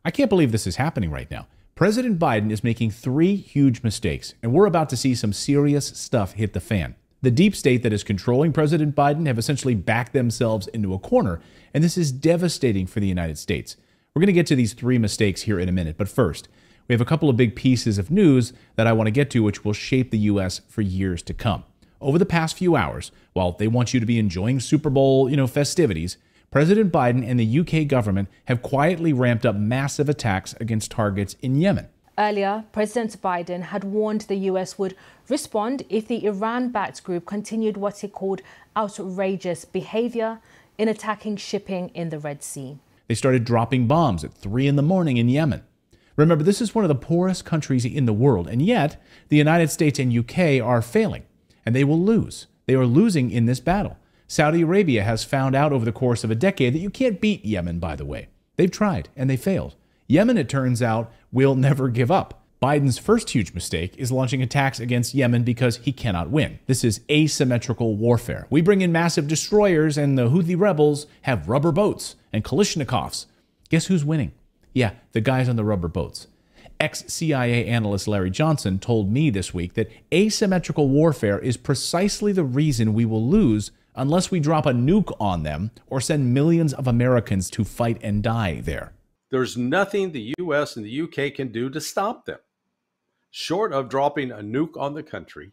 I can't believe this is happening right now. President Biden is making three huge mistakes, and we're about to see some serious stuff hit the fan. The deep state that is controlling President Biden have essentially backed themselves into a corner, and this is devastating for the United States. We're going to get to these three mistakes here in a minute, but first, we have a couple of big pieces of news that I want to get to which will shape the U.S. for years to come. Over the past few hours, while they want you to be enjoying Super Bowl, festivities, President Biden and the UK government have quietly ramped up massive attacks against targets in Yemen. Earlier, President Biden had warned the US would respond if the Iran-backed group continued what he called outrageous behavior in attacking shipping in the Red Sea. They started dropping bombs at 3 a.m. in Yemen. Remember, this is one of the poorest countries in the world, and yet the United States and UK are failing, and they will lose. They are losing in this battle. Saudi Arabia has found out over the course of a decade that you can't beat Yemen, by the way. They've tried, and they failed. Yemen, it turns out, will never give up. Biden's first huge mistake is launching attacks against Yemen because he cannot win. This is asymmetrical warfare. We bring in massive destroyers, and the Houthi rebels have rubber boats and Kalashnikovs. Guess who's winning? Yeah, the guys on the rubber boats. Ex-CIA analyst Larry Johnson told me this week that asymmetrical warfare is precisely the reason we will lose unless we drop a nuke on them or send millions of Americans to fight and die there. There's nothing the U.S. and the U.K. can do to stop them, short of dropping a nuke on the country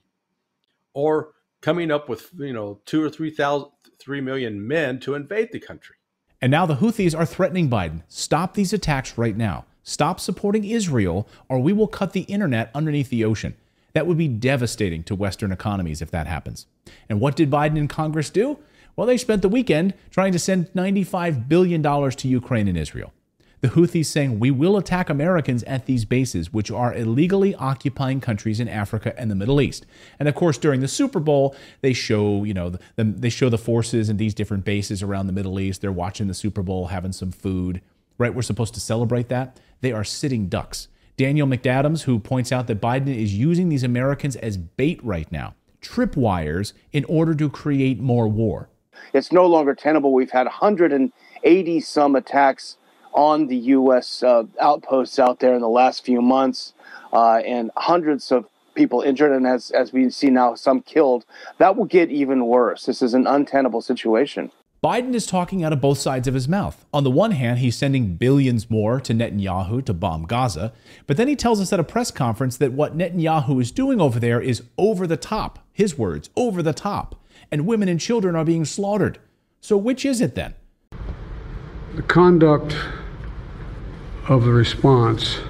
or coming up with, 2 or 3 million men to invade the country. And now the Houthis are threatening Biden. Stop these attacks right now. Stop supporting Israel, or we will cut the internet underneath the ocean. That would be devastating to Western economies if that happens. And what did Biden and Congress do? Well, they spent the weekend trying to send $95 billion to Ukraine and Israel. The Houthis saying we will attack Americans at these bases, which are illegally occupying countries in Africa and the Middle East. And of course, during the Super Bowl, they show, they show the forces in these different bases around the Middle East. They're watching the Super Bowl, having some food. Right? We're supposed to celebrate that. They are sitting ducks. Daniel McAdams, who points out that Biden is using these Americans as bait right now, tripwires, in order to create more war. It's no longer tenable. We've had 180 some attacks on the U.S. Outposts out there in the last few months, and hundreds of people injured, and as we see now, some killed. That will get even worse. This is an untenable situation. Biden is talking out of both sides of his mouth. On the one hand, he's sending billions more to Netanyahu to bomb Gaza, but then he tells us at a press conference that what Netanyahu is doing over there is over the top. His words, over the top. And women and children are being slaughtered. So which is it then? The conduct of the response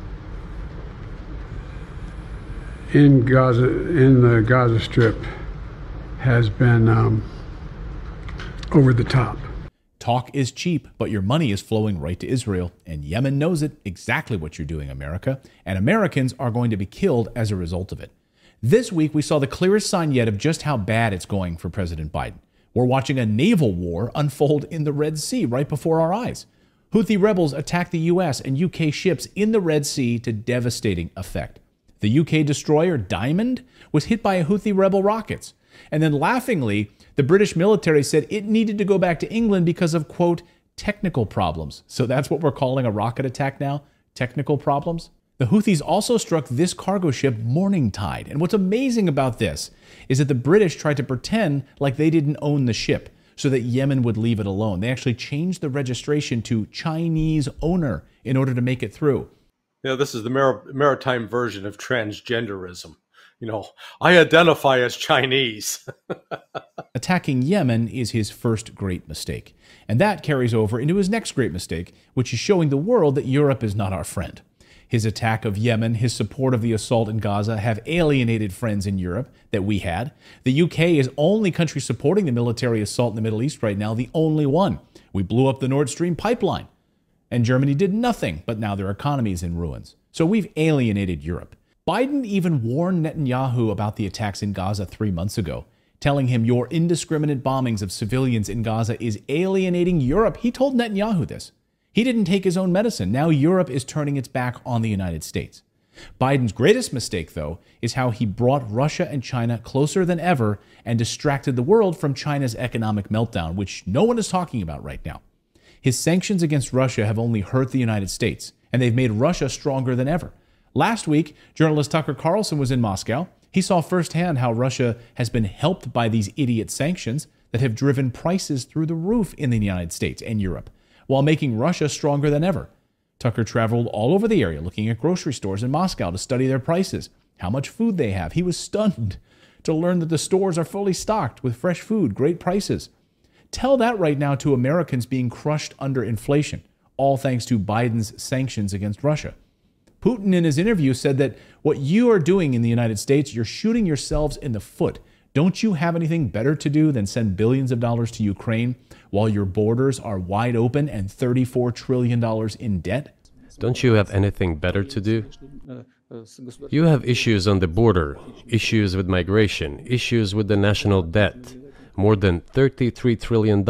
in Gaza, in the Gaza Strip, has been over the top. Talk is cheap, but your money is flowing right to Israel, and Yemen knows it, exactly what you're doing, America, and Americans are going to be killed as a result of it. This week, we saw the clearest sign yet of just how bad it's going for President Biden. We're watching a naval war unfold in the Red Sea right before our eyes. Houthi rebels attack the U.S. and UK ships in the Red Sea to devastating effect. The UK destroyer Diamond was hit by a Houthi rebel rockets. And then laughingly, the British military said it needed to go back to England because of, quote, technical problems. So that's what we're calling a rocket attack now? Technical problems? The Houthis also struck this cargo ship Morningtide. And what's amazing about this is that the British tried to pretend like they didn't own the ship so that Yemen would leave it alone. They actually changed the registration to Chinese owner in order to make it through. This is the maritime version of transgenderism. I identify as Chinese. Attacking Yemen is his first great mistake. And that carries over into his next great mistake, which is showing the world that Europe is not our friend. His attack of Yemen, his support of the assault in Gaza have alienated friends in Europe that we had. The UK is only country supporting the military assault in the Middle East right now, the only one. We blew up the Nord Stream pipeline. And Germany did nothing, but now their economy is in ruins. So we've alienated Europe. Biden even warned Netanyahu about the attacks in Gaza 3 months ago, telling him your indiscriminate bombings of civilians in Gaza is alienating Europe. He told Netanyahu this. He didn't take his own medicine. Now Europe is turning its back on the United States. Biden's greatest mistake, though, is how he brought Russia and China closer than ever and distracted the world from China's economic meltdown, which no one is talking about right now. His sanctions against Russia have only hurt the United States, and they've made Russia stronger than ever. Last week, journalist Tucker Carlson was in Moscow. He saw firsthand how Russia has been helped by these idiot sanctions that have driven prices through the roof in the United States and Europe, while making Russia stronger than ever. Tucker traveled all over the area looking at grocery stores in Moscow to study their prices, how much food they have. He was stunned to learn that the stores are fully stocked with fresh food, great prices. Tell that right now to Americans being crushed under inflation, all thanks to Biden's sanctions against Russia. Putin in his interview said that what you are doing in the United States, you're shooting yourselves in the foot. Don't you have anything better to do than send billions of dollars to Ukraine while your borders are wide open and $34 trillion in debt? Don't you have anything better to do? You have issues on the border, issues with migration, issues with the national debt, more than $33 trillion.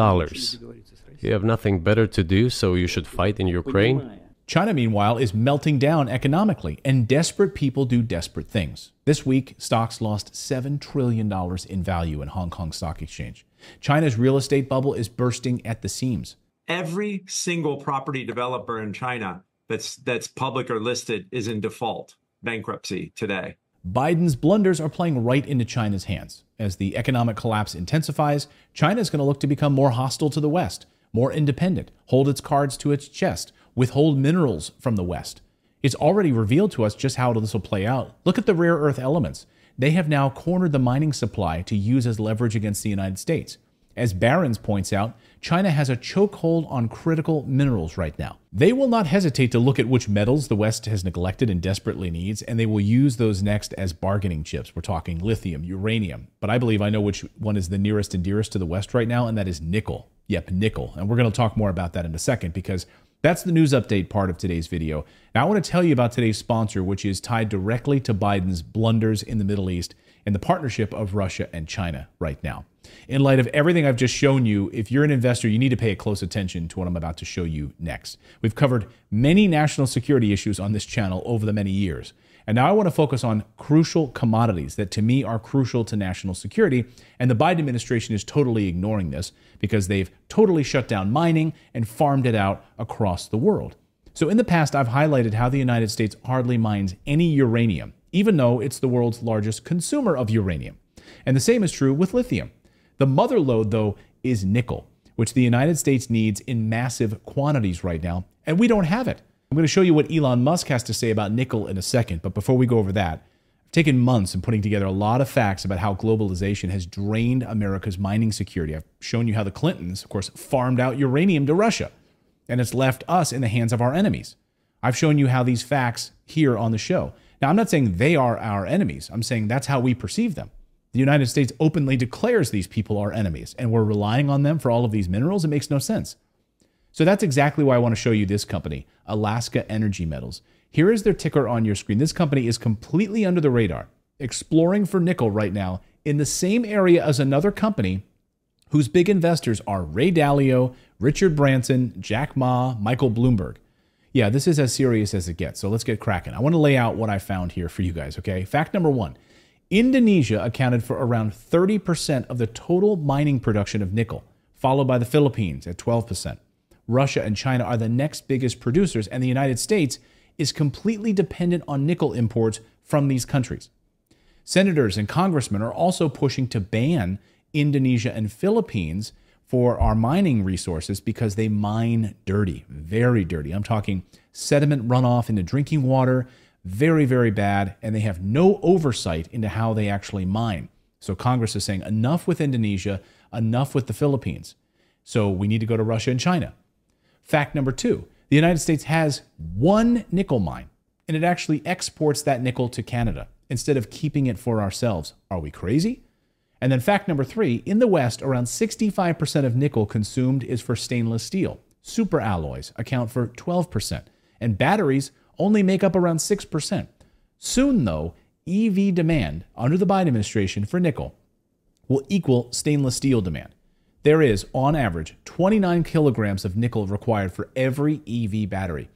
You have nothing better to do, so you should fight in Ukraine? China, meanwhile, is melting down economically, and desperate people do desperate things. This week, stocks lost $7 trillion in value in Hong Kong Stock Exchange. China's real estate bubble is bursting at the seams. Every single property developer in China that's public or listed is in default, bankruptcy today. Biden's blunders are playing right into China's hands. As the economic collapse intensifies, China is going to look to become more hostile to the West, more independent, hold its cards to its chest, withhold minerals from the West. It's already revealed to us just how this will play out. Look at the rare earth elements. They have now cornered the mining supply to use as leverage against the United States. As Barron's points out, China has a chokehold on critical minerals right now. They will not hesitate to look at which metals the West has neglected and desperately needs, and they will use those next as bargaining chips. We're talking lithium, uranium, but I believe I know which one is the nearest and dearest to the West right now, and that is nickel. Yep, nickel. And we're going to talk more about that in a second because that's the news update part of today's video. Now I want to tell you about today's sponsor, which is tied directly to Biden's blunders in the Middle East and the partnership of Russia and China right now. In light of everything I've just shown you, if you're an investor, you need to pay close attention to what I'm about to show you next. We've covered many national security issues on this channel over the many years. And now I want to focus on crucial commodities that to me are crucial to national security. And the Biden administration is totally ignoring this because they've totally shut down mining and farmed it out across the world. So in the past, I've highlighted how the United States hardly mines any uranium, even though it's the world's largest consumer of uranium. And the same is true with lithium. The mother lode, though, is nickel, which the United States needs in massive quantities right now, and we don't have it. I'm going to show you what Elon Musk has to say about nickel in a second, but before we go over that, I've taken months in putting together a lot of facts about how globalization has drained America's mining security. I've shown you how the Clintons, of course, farmed out uranium to Russia, and it's left us in the hands of our enemies. I've shown you how these facts here on the show. Now, I'm not saying they are our enemies. I'm saying that's how we perceive them. The United States openly declares these people our enemies, and we're relying on them for all of these minerals. It makes no sense. So that's exactly why I want to show you this company, Alaska Energy Metals. Here is their ticker on your screen. This company is completely under the radar, exploring for nickel right now in the same area as another company whose big investors are Ray Dalio, Richard Branson, Jack Ma, Michael Bloomberg. Yeah, this is as serious as it gets, so let's get cracking. I want to lay out what I found here for you guys, okay? Fact number one. Indonesia accounted for around 30% of the total mining production of nickel, followed by the Philippines at 12%. Russia and China are the next biggest producers, and the United States is completely dependent on nickel imports from these countries. Senators and congressmen are also pushing to ban Indonesia and Philippines for our mining resources because they mine dirty, very dirty. I'm talking sediment runoff into drinking water, very, very bad, and they have no oversight into how they actually mine. So Congress is saying enough with Indonesia, enough with the Philippines. So we need to go to Russia and China. Fact number two, the United States has one nickel mine, and it actually exports that nickel to Canada instead of keeping it for ourselves. Are we crazy? And then fact number three, in the West, around 65% of nickel consumed is for stainless steel. Super alloys account for 12%, and batteries only make up around 6%. Soon, though, EV demand under the Biden administration for nickel will equal stainless steel demand. There is, on average, 29 kilograms of nickel required for every EV battery,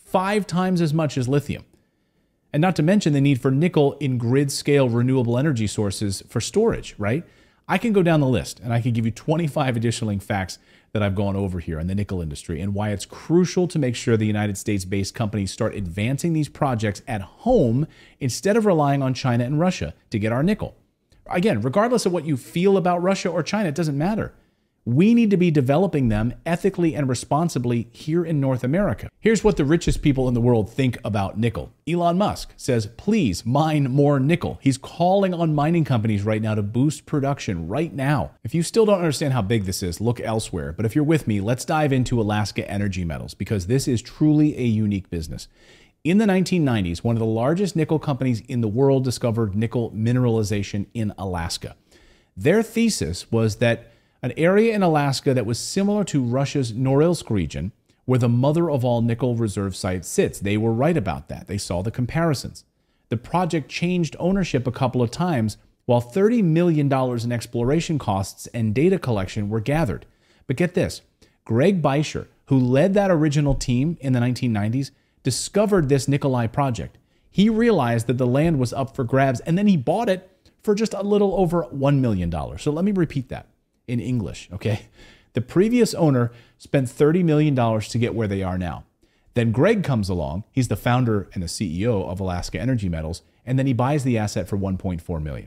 5 times as much as lithium. And not to mention the need for nickel in grid-scale renewable energy sources for storage, right? I can go down the list, and I can give you 25 additional facts that I've gone over here in the nickel industry and why it's crucial to make sure the United States-based companies start advancing these projects at home instead of relying on China and Russia to get our nickel. Again, regardless of what you feel about Russia or China, it doesn't matter. We need to be developing them ethically and responsibly here in North America. Here's what the richest people in the world think about nickel. Elon Musk says, please mine more nickel. He's calling on mining companies right now to boost production right now. If you still don't understand how big this is, look elsewhere. But if you're with me, let's dive into Alaska Energy Metals because this is truly a unique business. In the 1990s, one of the largest nickel companies in the world discovered nickel mineralization in Alaska. Their thesis was that an area in Alaska that was similar to Russia's Norilsk region, where the mother of all nickel reserve sites sits. They were right about that. They saw the comparisons. The project changed ownership a couple of times, while $30 million in exploration costs and data collection were gathered. But get this, Greg Beischer, who led that original team in the 1990s, discovered this Nikolai project. He realized that the land was up for grabs, and then he bought it for just a little over $1 million. So let me repeat that in English, okay? The previous owner spent $30 million to get where they are now. Then Greg comes along. He's the founder and the CEO of Alaska Energy Metals, and then he buys the asset for $1.4 million.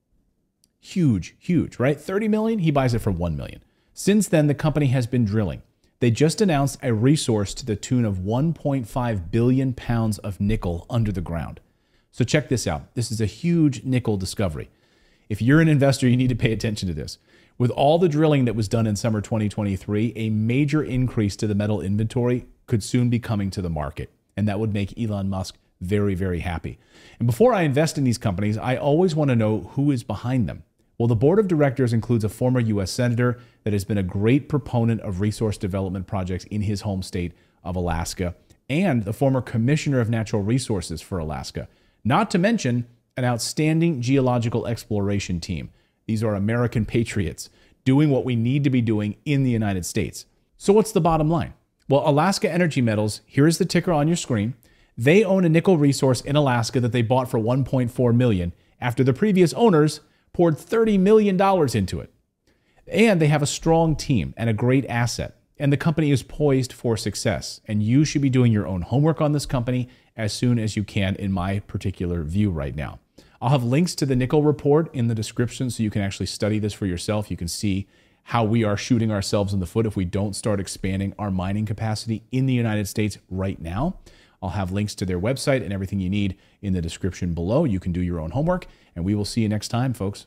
Huge, huge, right? $30 million, he buys it for $1 million. Since then, the company has been drilling. They just announced a resource to the tune of 1.5 billion pounds of nickel under the ground. So check this out. This is a huge nickel discovery. If you're an investor, you need to pay attention to this. With all the drilling that was done in summer 2023, a major increase to the metal inventory could soon be coming to the market. And that would make Elon Musk very, very happy. And before I invest in these companies, I always want to know who is behind them. Well, the board of directors includes a former U.S. senator that has been a great proponent of resource development projects in his home state of Alaska, and the former commissioner of natural resources for Alaska, not to mention an outstanding geological exploration team. These are American patriots doing what we need to be doing in the United States. So what's the bottom line? Well, Alaska Energy Metals, here is the ticker on your screen. They own a nickel resource in Alaska that they bought for $1.4 million after the previous owners poured $30 million into it. And they have a strong team and a great asset. And the company is poised for success. And you should be doing your own homework on this company as soon as you can, in my particular view right now. I'll have links to the nickel report in the description so you can actually study this for yourself. You can see how we are shooting ourselves in the foot if we don't start expanding our mining capacity in the United States right now. I'll have links to their website and everything you need in the description below. You can do your own homework, and we will see you next time, folks.